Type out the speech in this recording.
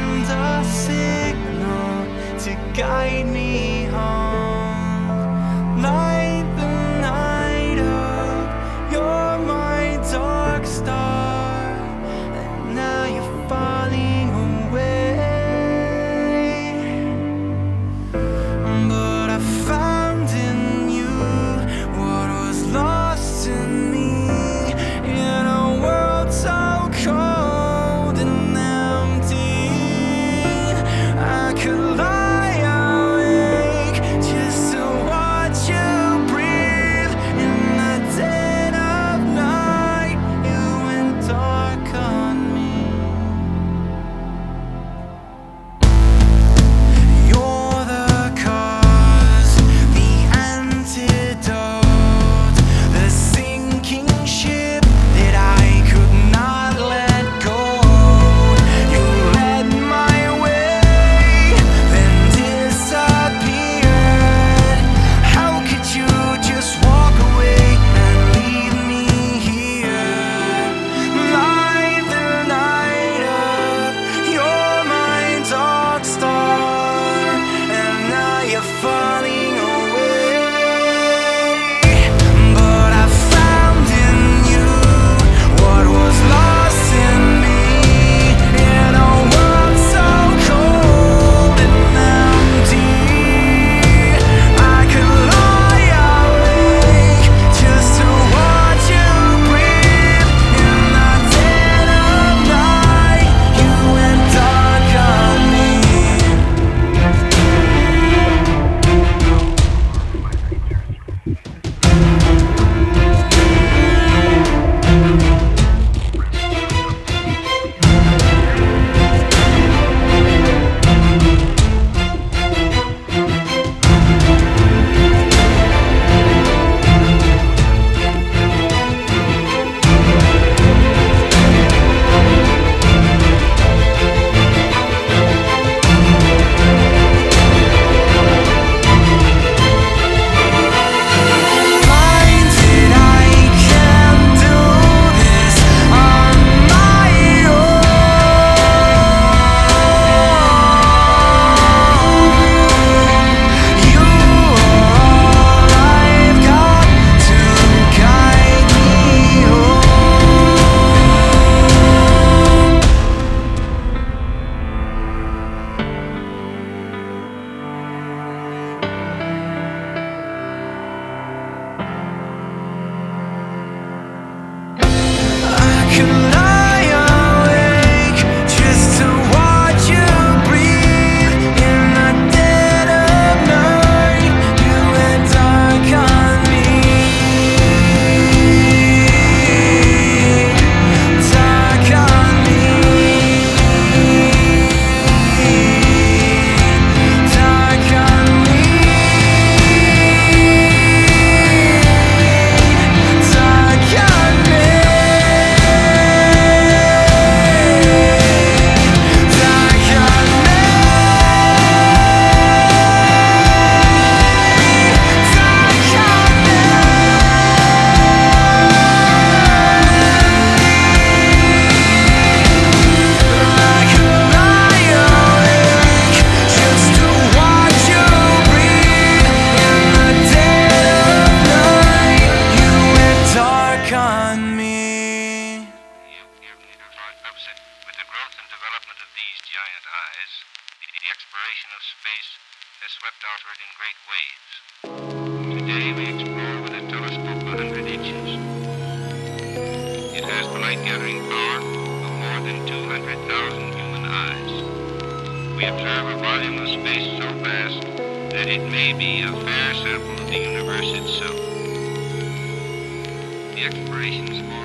send a signal to guide me home. Light the night up, you're my dark star, and now you're falling away. But I found in you what was lost in me, in a world so cold and empty. I could lie awake just to watch you breathe. In the dead of night, you went dark on me. You're the cause, the antidote, the sinking ship that I could not let go. You led my way, then disappeared. How could you just walk away and leave me here? Light the night up, you're my dark star, and now you're falling away. But I found in you what was lost in me, in a world so cold and empty. I could lie awake just to watch you breathe. In the dead of night, you went dark on me. Blinded, I can't do this on my own. You are all I've got to guide me home. I could lie awake just to watch you breathe. In the dead of night, you went dark on me. Dark on me. Dark on me. Dark on me. On me. Upset. With the growth and development of these giant eyes, the exploration of space has swept outward in great waves. Today we explore with a telescope 100 inches. It has the light-gathering power of more than 200,000 human eyes. We observe a volume of space so vast that it may be a fair sample of the universe itself. The explorations for